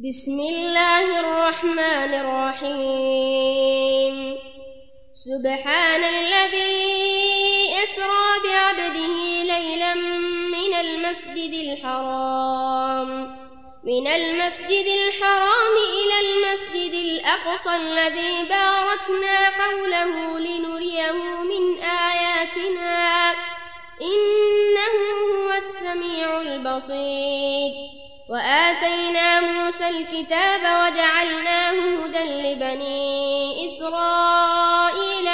بسم الله الرحمن الرحيم. سبحان الذي أسرى بعبده ليلا من المسجد الحرام إلى المسجد الأقصى الذي باركنا حوله لنريه من آياتنا إنه هو السميع البصير. وآتينا موسى الكتاب وجعلناه هدى لبني إسرائيل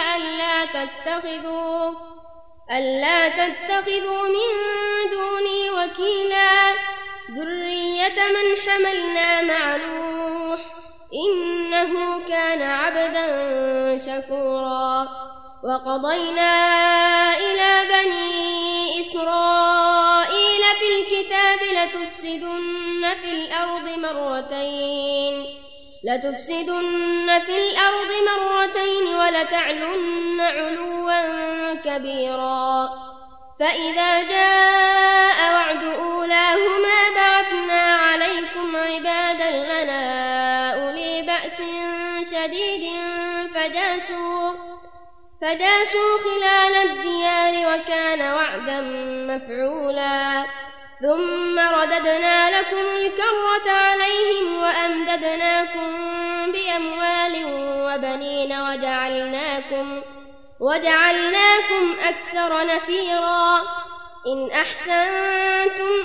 ألا تتخذوا من دوني وكيلا ذرية من حملنا مع نوح إنه كان عبدا شكورا. وقضينا إلى بني إسرائيل في الكتاب لتفسدن في الأرض مرتين ولتعلن علوا كبيرا. فإذا جاء وعد أولاهما بعثنا عليكم عبادا لنا أولي بأس شديد فجاسوا خلال الديار وكان وعدا مفعولا. ثم رددنا لكم الكرة عليهم وأمددناكم بأموال وبنين وجعلناكم أكثر نفيرا. إن أحسنتم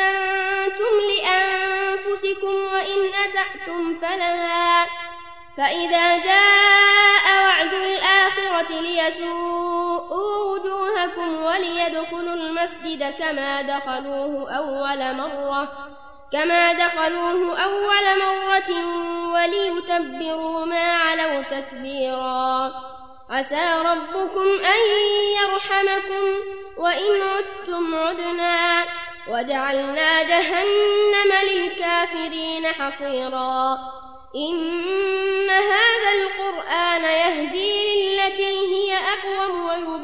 لأنفسكم وإن أسأتم فلها. فإذا جاء وعد الآخرة ليسوءوا وجوهكم وليدخلوا المسجد كما دخلوه أول مرة وليتبروا ما علوا تتبيرا. عسى ربكم أن يرحمكم وإن عدتم عدنا وجعلنا جهنم للكافرين حصيرا. إن هذا القرآن يهدي للتي هي أقوم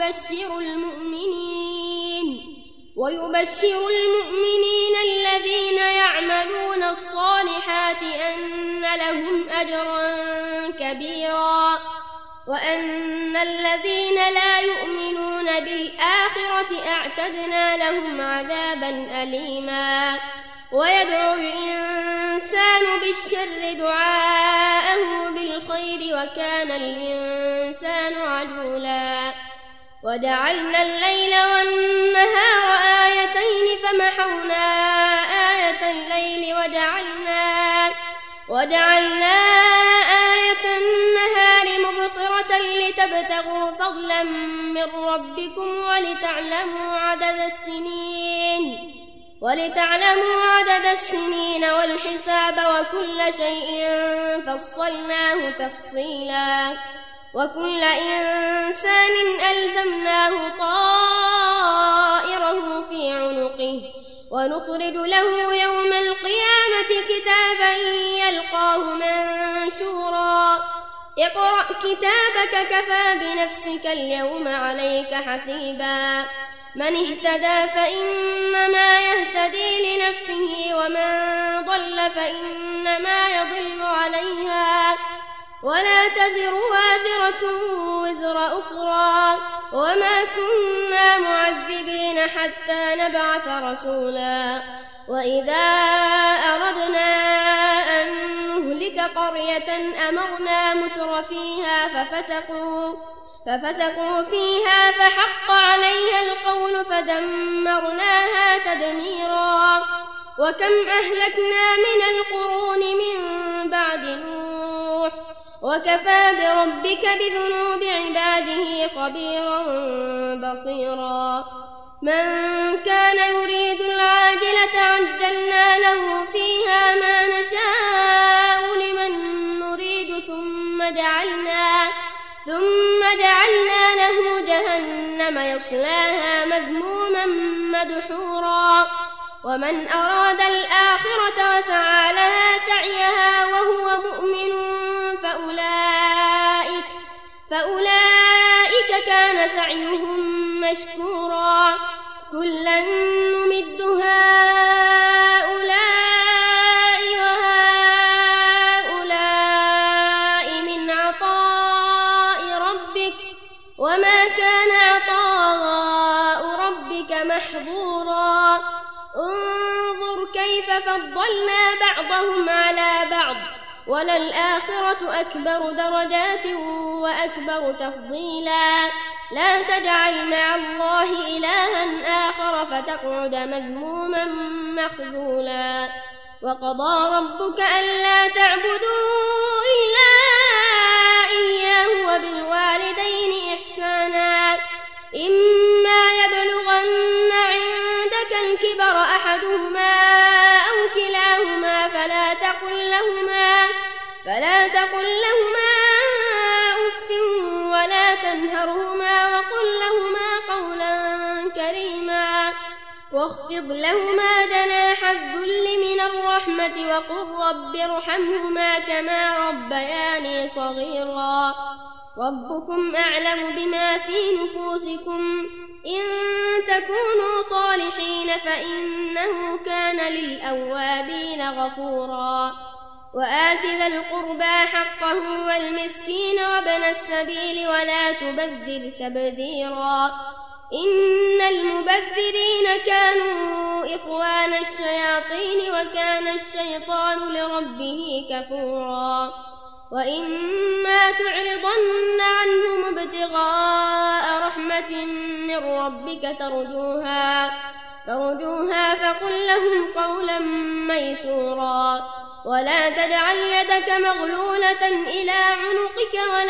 ويبشر المؤمنين الذين يعملون الصالحات أن لهم أجرا كبيرا وأن الذين لا يؤمنون بالآخرة أعتدنا لهم عذابا أليما. ويدعو الإنسان بالشر دعاءه بالخير وكان الإنسان عجولا. وجعلنا الليل والنهار آيتين فمحونا آية الليل وجعلنا آية النهار مبصرة لتبتغوا فضلا من ربكم ولتعلموا عدد السنين والحساب وكل شيء فصلناه تفصيلا. وكل إنسان ألزمناه طائره في عنقه ونخرج له يوم القيامة كتابا يلقاه منشورا. اقرأ كتابك كفى بنفسك اليوم عليك حسيبا. من اهتدى فإنما يهتدي لنفسه ومن ضل فإنما يضل عليها ولا تزر وازرة وزر أخرى وما كنا معذبين حتى نبعث رسولا. وإذا أردنا أن نهلك قرية أمرنا متر فيها ففسقوا فيها فحق عليها القول فدمرناها تدميرا. وكم أهلكنا من القرون من بعد نوح وكفى بربك بذنوب عباده خبيرا بصيرا. من كان يريد العاجلة عجلنا له فيها ما نشاء لمن نريد ثم جعلنا له جهنم يصلاها مذموما مدحورا. ومن أراد الآخرة وسعى لها سعيها وهو مؤمن فأولئك كان سعيهم مشكورا. كلا نمد هؤلاء فضلنا بعضهم على بعض وللآخرة أكبر درجات وأكبر تفضيلا لا تجعل مع الله إلها آخر فتقعد مذموما مخذولا وقضى ربك ألا تعبدوا إلا إياه وبالوالدين إحسانا إما يبلغن عندك الكبر أحدهما أو كلاهما فلا تقل لهما أف ولا تنهرهما وقل لهما قولا كريما واخفض لهما جناح الذل من الرحمة وقل رب ارحمهما كما ربياني صغيرا ربكم أعلم بما في نفوسكم إن تكونوا صالحين فإنه كان للأوابين غفورا وآت ذا القربى حقه والمسكين وابن السبيل ولا تبذر تبذيرا إن المبذرين كانوا إخوان الشياطين وكان الشيطان لربه كفورا وإما تعرضن عنهم ابتغاء رحمة من ربك ترجوها فقل لهم قولا ميسورا ولا تجعل يدك مغلولة إلى عنقك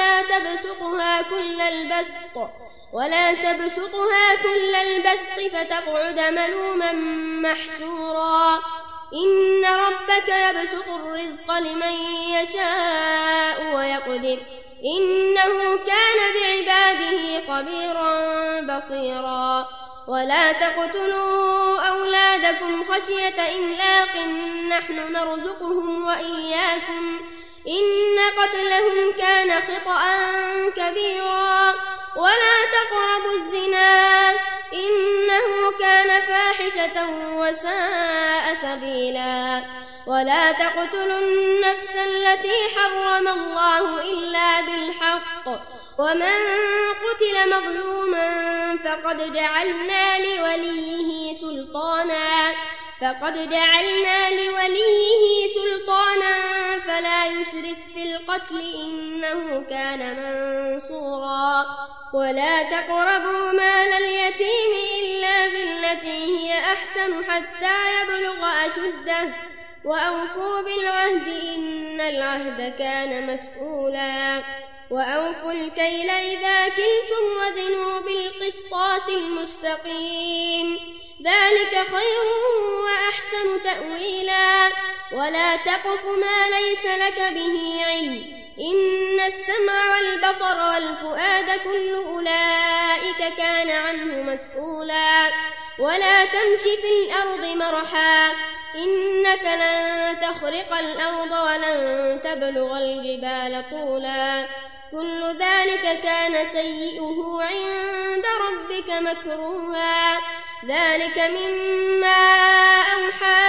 ولا تبسطها كل البسط فتقعد ملوما محسورا إن ربك يبسط الرزق لمن يشاء ويقدر إنه كان بعباده خبيرا بصيرا ولا تقتلوا أولادكم خشية إملاق نحن نرزقهم وإياكم إن قتلهم كان خطأ كبيرا ولا تقربوا الزنا إنه كان فاحشة وساء سبيلا ولا تقتلوا النفس التي حرم الله إلا بالحق ومن قتل مظلوما فقد جعلنا لوليه سلطانا فلا يسرف في القتل إنه كان منصورا ولا تقربوا مال اليتيم إلا بالتي هي أحسن حتى يبلغ أشده وأوفوا بالعهد إن العهد كان مسؤولا وأوفوا الكيل إذا كلتم وزنوا بالقسطاس المستقيم ذلك خير وأحسن تأويلا ولا تقف ما ليس لك به علم إن السمع والبصر والفؤاد كل أولئك كان عنه مسؤولا ولا تمش في الأرض مرحا إنك لن تخرق الأرض ولن تبلغ الجبال طولا كل ذلك كان سيئه عند ربك مكروها ذلك مما أوحى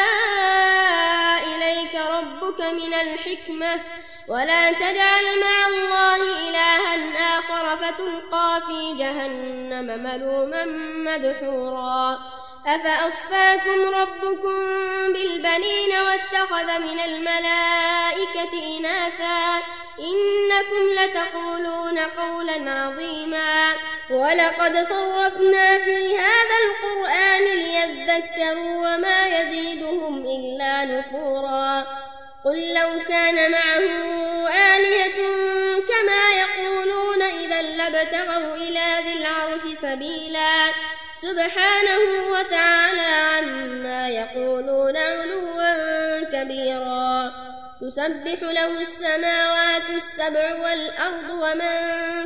إليك ربك من الحكمة ولا تجعل مع الله إلها آخر فتلقى في جهنم ملوما مدحورا أفأصفاكم ربكم بالبنين واتخذ من الملائكة إناثا إنكم لتقولون قولا عظيما ولقد صرفنا في هذا القرآن ليذكروا وما يزيدهم إلا نفورا قل لو كان معه آلهة كما يقولون إذا لابتغوا إلى ذي العرش سبيلا سبحانه وتعالى عما يقولون علوا كبيرا تسبح له السماوات السبع والأرض ومن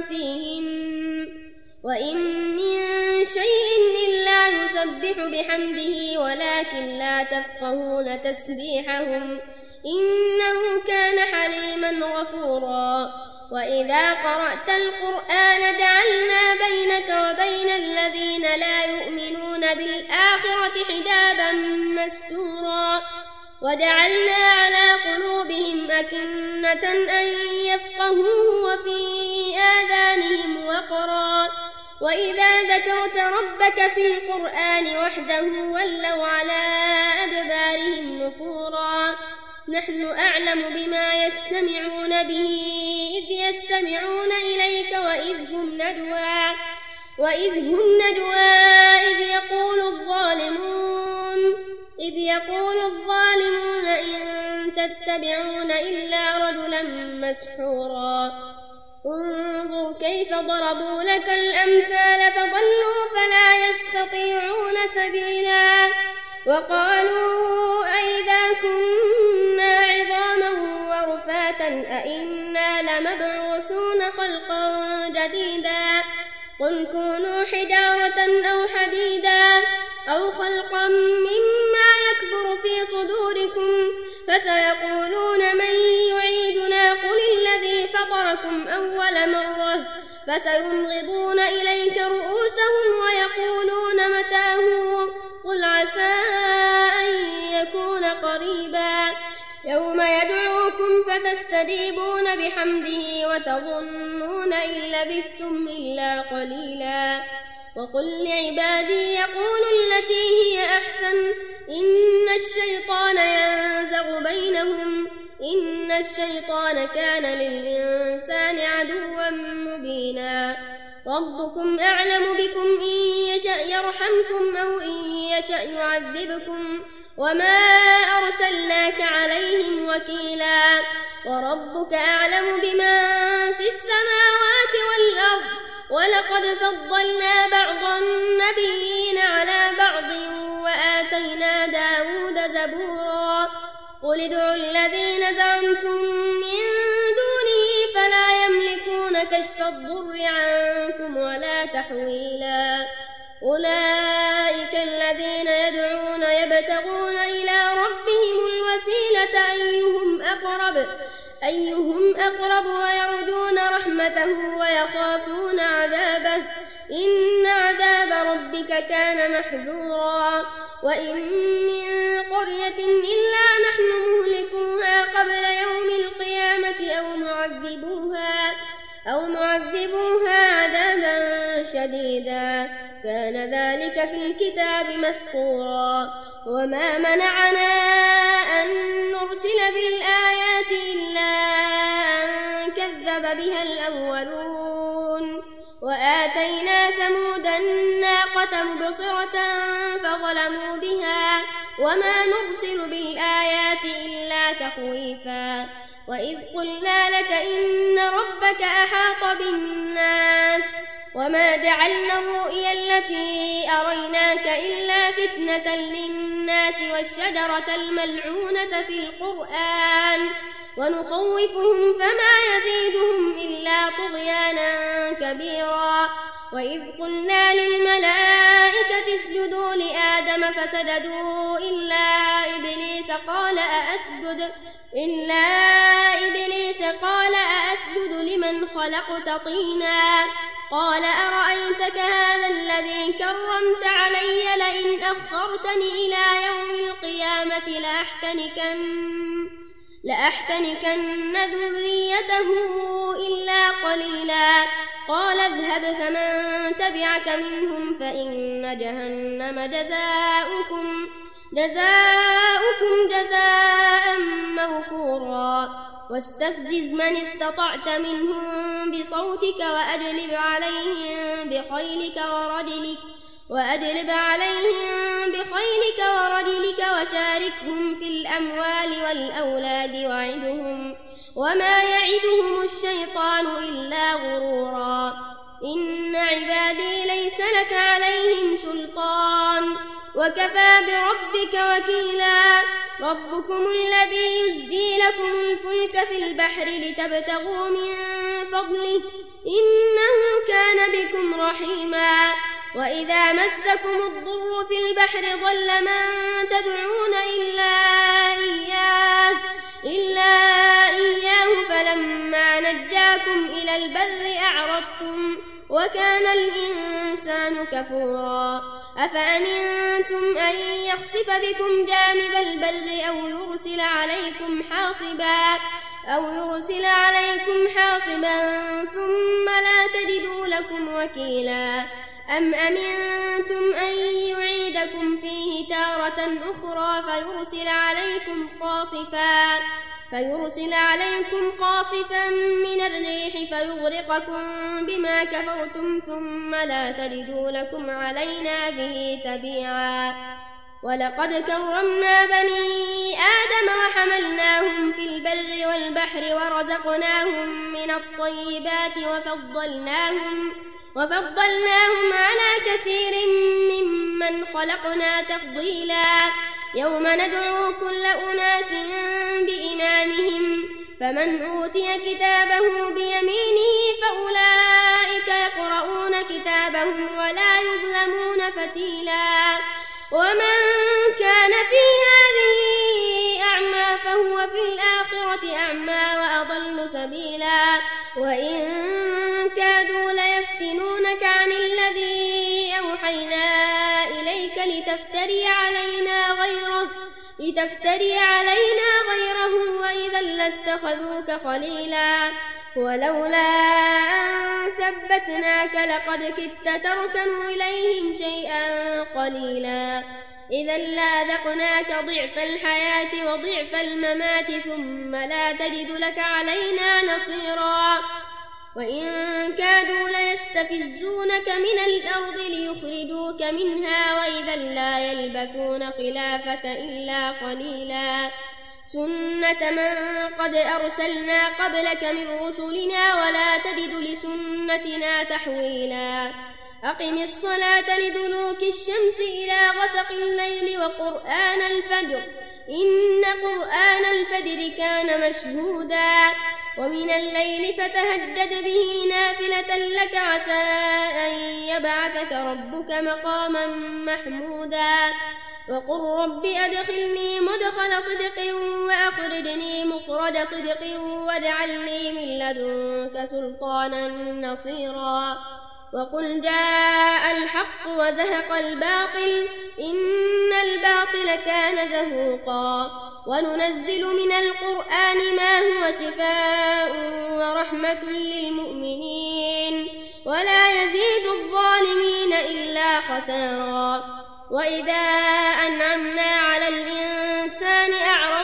فيهن وإن من شيء إلا يسبح بحمده ولكن لا تفقهون تسبيحهم إنه كان حليما غفورا وإذا قرأت القرآن جعلنا بينك وبين الذين لا يؤمنون بالآخرة حجابا مستورا وجعلنا على قلوبهم أكنة أن يفقهوه وفي آذانهم وقرا وإذا ذكرت ربك في القرآن وحده ولوا على أدبارهم نفورا نحن أعلم بما يستمعون به إذ يستمعون إليك وإذ هم ندوى إذ يقول الظالمون إن تتبعون إلا رجلا مسحورا انظر كيف ضربوا لك الأمثال فضلوا فلا يستطيعون سبيلا وقالوا أئذا كنا عظاما ورفاتا أئنا لمبعوثون خلقا جديدا قل كونوا حجارة أو حديدا أو خلقا مما يكبر في صدوركم فسيقولون من يعيدنا قل الذي فطركم أول مرة فسينغضون إليك رؤوسهم ويقولون متى هو قل عسى أن يكون قريبا يوم يدعوكم فتستجيبون بحمده وتظنون إن لبثتم إلا قليلا وقل لعبادي يقولوا التي هي أحسن إن الشيطان ينزغ بينهم إن الشيطان كان للإنسان عدوا مبينا ربكم أعلم بكم إن يشأ يرحمكم أو إن يشأ يعذبكم وما أرسلناك عليهم وكيلا وربك أعلم بمن في السماوات والأرض ولقد فضلنا بعض النبيين على بعض وآتينا داود زبورا قل ادعوا الذين زعمتم من دونه فلا يملكون كشف الضر عنكم ولا تحويلا أولئك الذين يدعون يبتغون إلى ربهم الوسيلة أيهم أقرب ويرجون رحمته ويخافون عذابه إن عذاب ربك كان محذورا وإن من قرية إلا نحن مهلكوها قبل يوم القيامة أو معذبوها عذابا شديدا كان ذلك في الكتاب مسطورا وما منعنا أن نرسل بالآيات إلا أن كذب بها الأولون وآتينا ثمود الناقة مبصرة فظلموا بها وما نرسل بالآيات إلا تخويفا وإذ قلنا لك إن ربك أحاط بالناس وما جعلنا الرؤيا التي أريناك إلا فتنة للناس والشجرة الملعونة في القرآن ونخوفهم فما يزيدهم إلا طغيانا كبيرا وإذ قلنا للملائكة اسجدوا لآدم فسجدوا إلا إبليس قال أأسجد لمن خلقت طينا قال أرأيتك هذا الذي كرمت علي لئن أخرتني إلى يوم القيامة لأحتنكن ذريته إلا قليلا قال اذهب فمن تبعك منهم فإن جهنم جزاؤكم جزاء موفورا واستفزز من استطعت منهم بصوتك وأجلب عليهم بخيلك ورجلك وشاركهم في الأموال والأولاد وعدهم وما يعدهم الشيطان إلا غرورا إن عبادي ليس لك عليهم سلطان وكفى بربك وكيلا ربكم الذي يزجي لكم الفلك في البحر لتبتغوا من فضله إنه كان بكم رحيما وإذا مسكم الضر في البحر ضل من تدعون إلا إياه فلما نجاكم إلى البر أعرضتم وكان الإنسان كفورا أفأمنتم أن يخسف بكم جانب البر أو يرسل عليكم حاصبا أو يرسل عليكم حاصبا ثم لا تجدوا لكم وكيلا أم أمنتم أن يعيدكم فيه تارة أخرى فيرسل عليكم قاصفا من الريح فيغرقكم بما كفرتم ثم لا تجدوا لكم علينا به تبيعا ولقد كرمنا بني آدم وحملناهم في البر والبحر ورزقناهم من الطيبات وفضلناهم على كثير ممن خلقنا تفضيلا يوم ندعو كل أناس بإمامهم فمن أوتي كتابه بيمينه فأولئك يقرؤون كتابهم ولا يظلمون فتيلا ومن كان في هذه أعمى فهو في الآخرة أعمى وأضل سبيلا وإن كادوا ليفتنونك عن الذي أوحينا إليك لتفتري علينا غيره وإذا لاتخذوك خليلا ولولا أن ثبتناك لقد كدت تركن إليهم شيئا قليلا إذا لأذقناك ضعف الحياة وضعف الممات ثم لا تجد لك علينا نصيرا وإن كادوا ليستفزونك من الأرض ليخرجوك منها وإذا لا يلبثون خلافك إلا قليلا سنة من قد أرسلنا قبلك من رسلنا ولا تجد لسنتنا تحويلا أقم الصلاة لدلوك الشمس إلى غسق الليل وقرآن الفجر إن قرآن الفجر كان مشهودا ومن الليل فتهجد به نافلة لك عسى أن يبعثك ربك مقاما محمودا وقل رب أدخلني مدخل صدق وأخرجني مخرج صدق واجعل لي من لدنك سلطانا نصيرا وقل جاء الحق وزهق الباطل إن الباطل كان زهوقا وننزل من القرآن ما هو شفاء ورحمة للمؤمنين ولا يزيد الظالمين إلا خسارا وإذا أنعمنا على الإنسان أعرض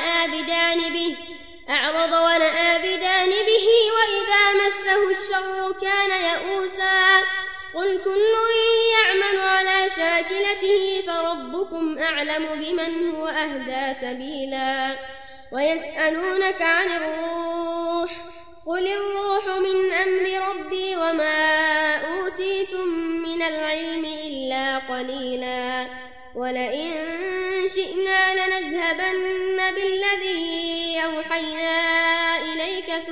ونأى بجانبه وإذا مسه الشر كان يئوسا قل كل يعمل على شاكلته فربكم أعلم بمن هو أهدى سبيلا ويسألونك عن الروح قل الروح من أمر ربي وما أوتيتم من العلم إلا قليلا ولئن شئنا لنذهبن بالذي أوحينا إليك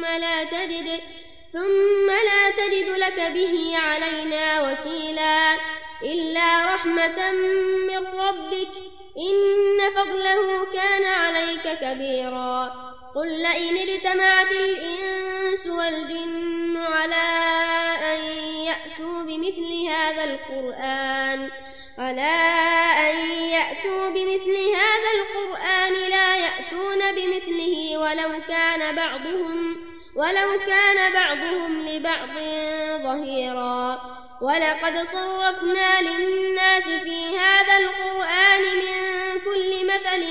ثم لا تجد لك به علينا وكيلا إلا رحمة من ربك إن فضله كان عليك كبيرا قل لئن اجتمعت الإنس والجن على أن يأتوا بمثل هذا القرآن لا يأتون بمثله ولو كان بعضهم لبعض ظهيرا ولقد صرفنا للناس في هذا القرآن من كل مثل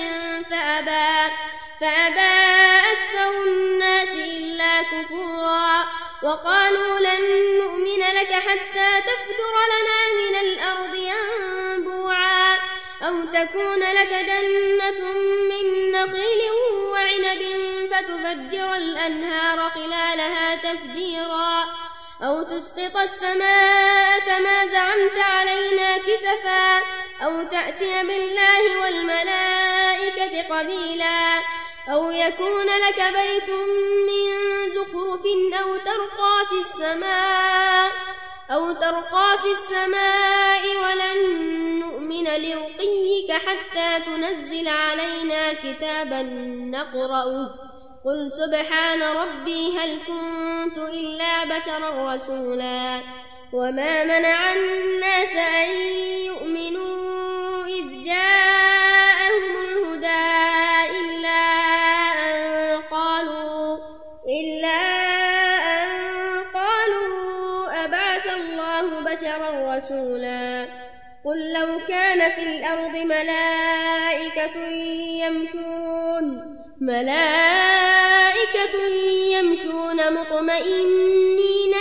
فأبى أكثر الناس إلا كفورا وقالوا لن نؤمن لك حتى تفجر لنا من الأرض ينبوعا أو تكون لك جنة من نخيل وعنب فتفجر الأنهار خلالها تفجيرا أو تسقط السماء كما زعمت علينا كسفا أو تأتي بالله والملائكة قبيلا أو يكون لك بيت من زخرف أو ترقى في السماء ولن نؤمن لرقيك حتى تنزل علينا كتابا نقرأه قل سبحان ربي هل كنت إلا بشرا رسولا وما منع الناس أن يؤمنوا إذ جاءهم الهدى إلا أن قالوا بشرا رسولا قل لو كان في الأرض ملائكة يمشون مطمئنين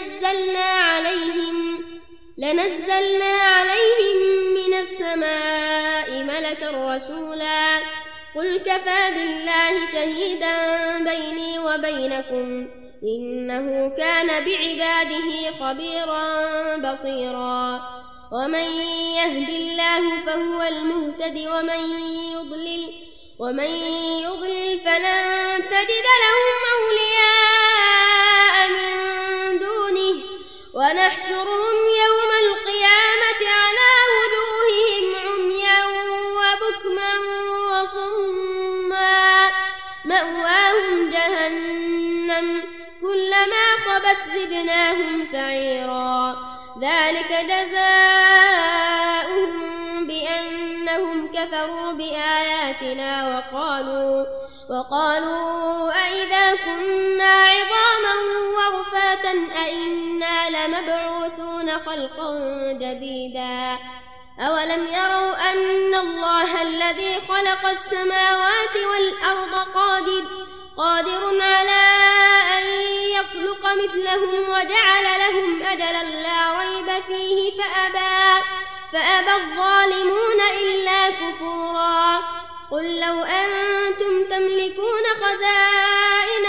لنزلنا عليهم من السماء ملكا رسولا قل كفى بالله شهيدا بيني وبينكم إنه كان بعباده خبيرا بصيرا ومن يهد الله فهو المهتد ومن يضلل فلن تجد لهم أولياء من دونه ونحشرهم يوم القيامة على وجوههم عميا وبكما وصما مأواهم جهنم كلما خبت زدناهم سعيرا ذلك جزاؤهم بأنهم كفروا بآياتنا وقالوا أئذا كنا عظاما ورفاتا أئنا لمبعوثون خلقا جديدا أولم يروا أن الله الذي خلق السماوات والأرض قادر على أن يخلق مثلهم وجعل لهم أجلا لا ريب فيه فأبى الظالمون إلا كفورا قل لو أنتم تملكون خزائن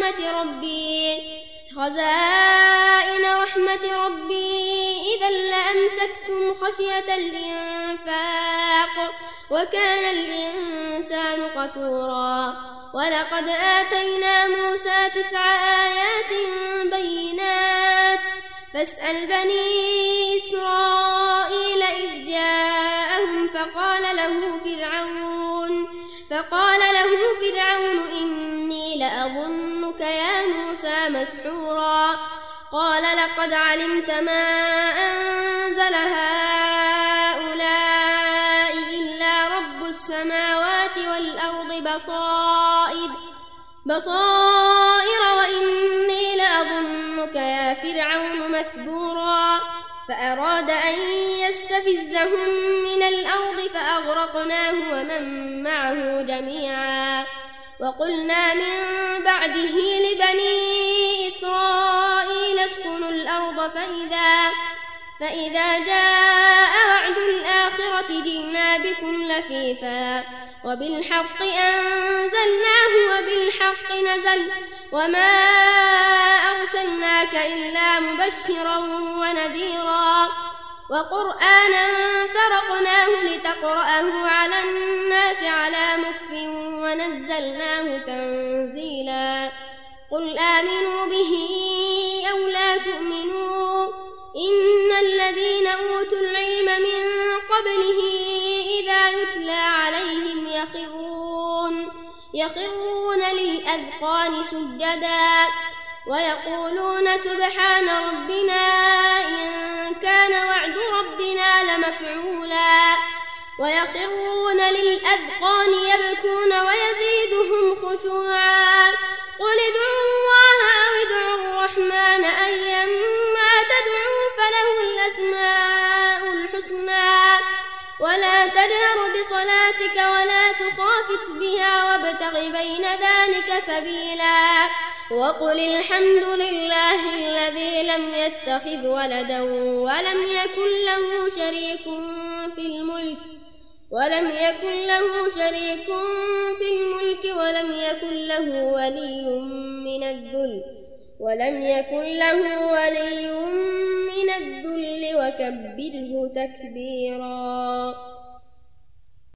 رحمة ربي إذا لأمسكتم خشية الإنفاق وكان الإنسان قتورا ولقد آتينا موسى 9 آيات بينات فاسأل بني إسرائيل إذ جاءهم فقال له فرعون إني لأظنك يا موسى مسحورا قال لقد علمت ما أنزل هؤلاء إلا رب السماوات والأرض بصائر وإني لأظنك يا فرعون مثبورا فأراد أن يستفزهم من الأرض فأغرقناه ومن معه جميعا وقلنا من بعده لبني إسرائيل اسكنوا الأرض فإذا جاء وعد الآخرة جئنا بكم لفيفا وبالحق أنزلناه وبالحق نزل وما أرسلناك إلا مبشرا ونذيرا وقرآنا فرقناه لتقرأه على الناس على مكث ونزلناه تنزيلا قل آمنوا به أو لا تؤمنوا إن الذين أوتوا العلم من قبله إذا يتلى عليهم يخرون للأذقان سجدا ويقولون سبحان ربنا إن كان وعد ربنا لمفعولا ويخرون للأذقان يبكون ويزيدهم خشوعا قل ادعوا الله أو ادعوا الرحمن أيما تدعوا فله الأسماء الحسنى ولا تجهر بصلاتك ولا تخافت بها وابتغ بين ذلك سبيلا وقل الحمد لله الذي لم يتخذ ولدا ولم يكن له شريك في الملك ولم يكن له ولي من الذل وكبره تكبيرا.